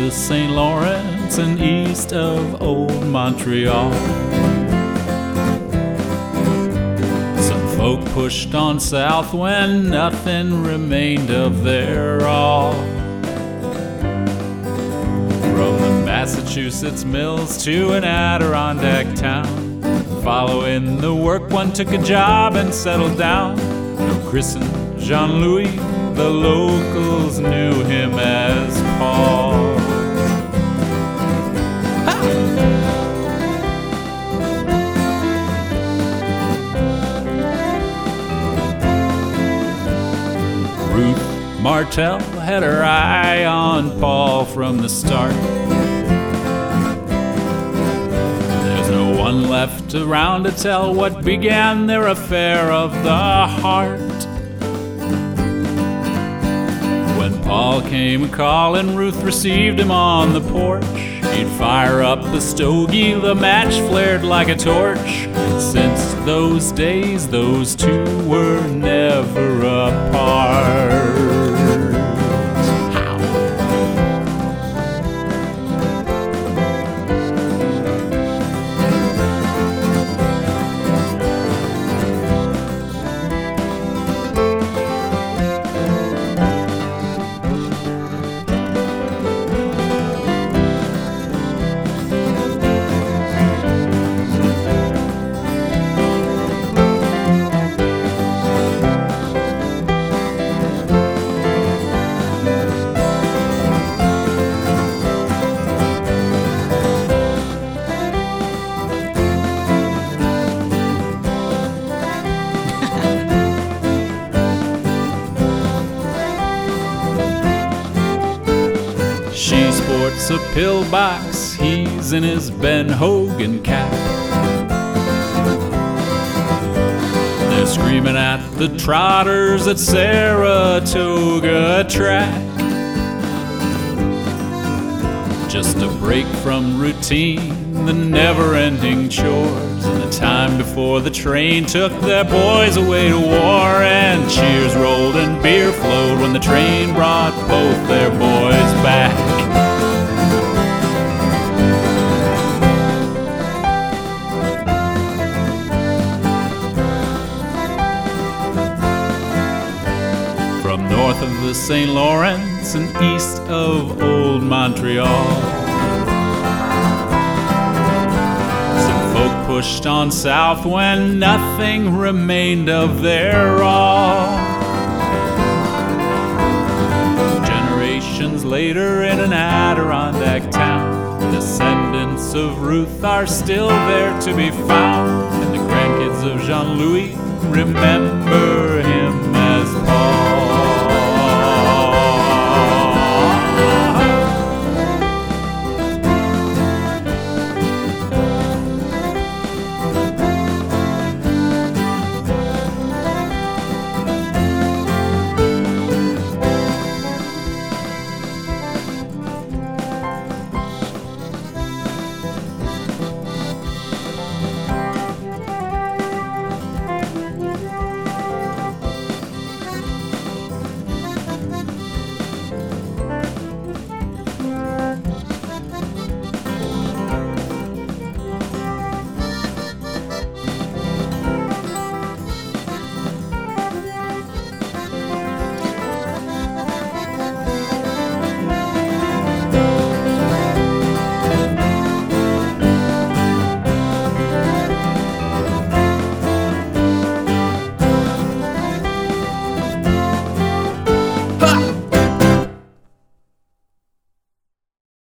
the St. Lawrence and east of old Montreal. Some folk pushed on south when nothing remained of their all. From the Massachusetts mills to an Adirondack town, following the work, one took a job and settled down. No christened Jean-Louis, the locals knew him as Paul. Ruth Martell had her eye on Paul from the start. There's no one left around to tell what began their affair of the heart. When Paul came a-calling, Ruth received him on the porch. He'd fire up the stogie, the match flared like a torch. Since those days, those two were never apart. She sports a pillbox, he's in his Ben Hogan cap. They're screaming at the trotters at Saratoga track. Just a break from routine, the never-ending chores, and the time before the train took their boys away to war. And cheers rolled and beer flowed when the train brought both their boys back. From north of the St. Lawrence and east of old Montreal, some folk pushed on south when nothing remained of their all. Generations later in an Adirondack town, descendants of Ruth are still there to be found, and the grandkids of Jean-Louis remember